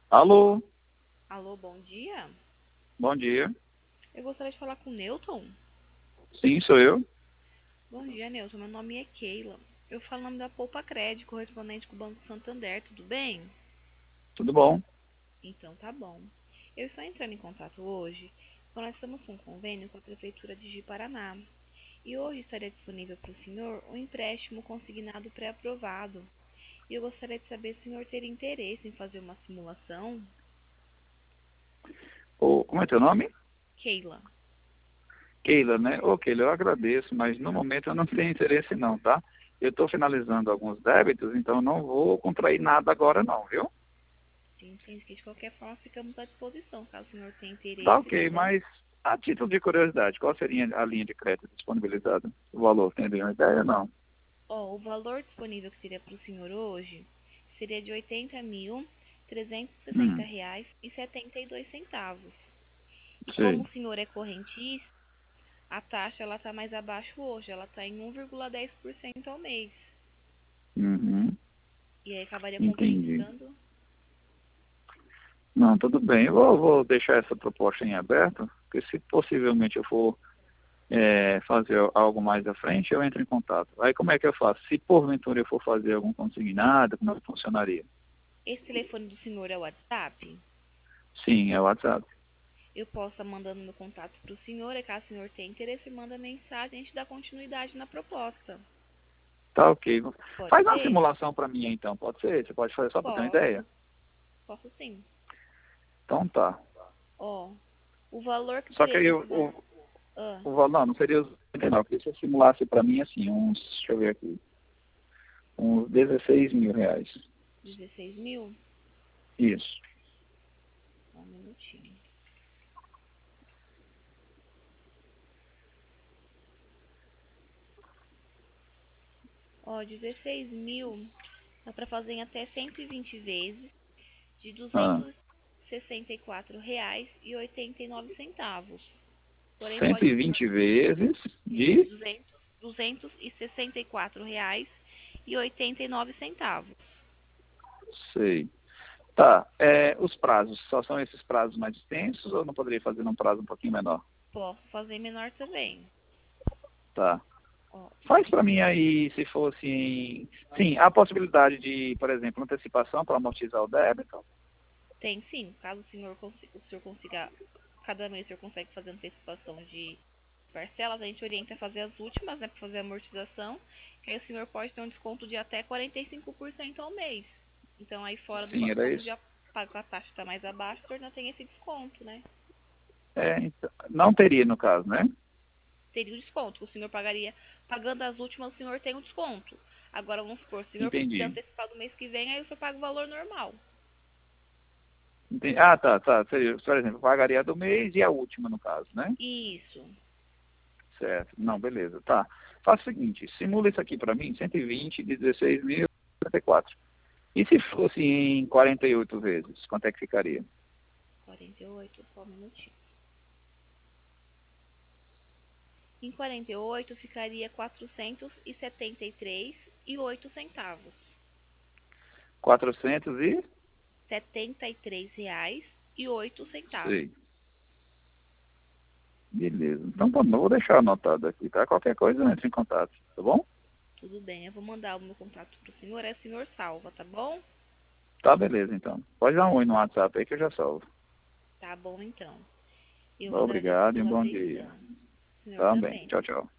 Alô, Alô, bom dia. bom dia. Eu gostaria de falar com o Newton. Sim, sou eu. Bom dia, Newton. Meu nome é Keila. Eu falo em nome da Poupa Crédito, correspondente com o Banco Santander. Tudo bem? Tudo bom? Então tá bom. Eu estou entrando em contato hoje, porque nós estamos com um convênio com a Prefeitura de Ji-Paraná. E hoje estaria disponível para o senhor um empréstimo consignado pré-aprovado. E eu gostaria de saber se o senhor teria interesse em fazer uma simulação. Como é teu nome? Keila. Keila, né? Ô, Keila, eu agradeço, mas no momento eu não tenho interesse não, tá? Eu estou finalizando alguns débitos, então eu não vou contrair nada agora não, viu? Sim, sim, que de qualquer forma ficamos à disposição, caso o senhor tenha Tá interesse, tá ok, bom? mas a título de curiosidade, qual seria a linha de crédito disponibilizada? O valor, tem uma ideia? Não. Ó, o valor disponível que seria para o senhor hoje seria de Hum, R$ 80.360,72. E como sei. o senhor é correntista, a taxa ela está mais abaixo hoje, ela está em 1,10% ao mês. Uhum, E aí acabaria entendi. compensando. Não, tudo bem. Eu vou deixar essa proposta em aberto, porque se possivelmente eu for fazer algo mais à frente, eu entro em contato. Aí como é que eu faço? Se porventura eu for fazer algum consignado, como é que funcionaria? Esse telefone do senhor é o WhatsApp? Sim, é o WhatsApp. Eu posso estar mandando meu contato para o senhor, e caso o senhor tenha interesse, manda mensagem, a gente dá continuidade na proposta. Tá ok. Pode Faz uma ser? simulação para mim então, pode ser? Você pode fazer só para ter uma ideia? Posso, posso sim. Então tá. Ó, o valor que Só que teria aí desse valor. Ah, o valor, não seria os 99, porque se eu simulasse para mim assim, deixa eu ver aqui, uns 16 mil reais. 16.000? Isso. Só um minutinho. Ó, 16.000 dá pra fazer em até 120 vezes de Ah, R$ 264,89. Porém, cento pode e ser vinte vezes de de R$ 264,89. sei. Tá, os prazos, só são esses prazos mais extensos ou não poderia fazer num prazo um pouquinho menor? Posso fazer menor também. Tá. Ó, Faz para mim aí, se fosse em... Sim, há a possibilidade de, por exemplo, antecipação para amortizar o débito? tem sim, caso o senhor consiga, cada mês o senhor consegue fazer antecipação de parcelas, a gente orienta a fazer as últimas, né, para fazer a amortização, que aí o senhor pode ter um desconto de até 45% ao mês. Então aí fora Sim, era como isso? já paga a taxa está mais abaixo, o senhor não tem esse desconto, né? Então, não teria no caso, né? Teria o desconto, o senhor pagaria, pagando as últimas, o senhor tem um desconto. Agora vamos supor, se o senhor quiser Entendi. antecipar do mês que vem, aí o senhor paga o valor normal. Entendi. Ah, tá, tá. Seria, por exemplo, pagaria a do mês e a última, no caso, né? Isso. Certo. Não, beleza. Tá. Faça o seguinte, simula isso aqui para mim, 120 de 16.054. E se fosse em 48 vezes, quanto é que ficaria? 48, só um minutinho. Em 48 ficaria 473,08. 400 e... R$ 73,08. Sei. Beleza. Então, tá bom, vou deixar anotado aqui, tá? Qualquer coisa, entre em contato, tá bom? Tudo bem, eu vou mandar o meu contato pro senhor, é senhor Salva, tá bom? Tá, beleza, então. Pode dar um oi no WhatsApp aí que eu já salvo. Tá bom então. Eu agradeço Obrigado e um pela bom dia. atenção. O senhor Também. também. Tchau, tchau.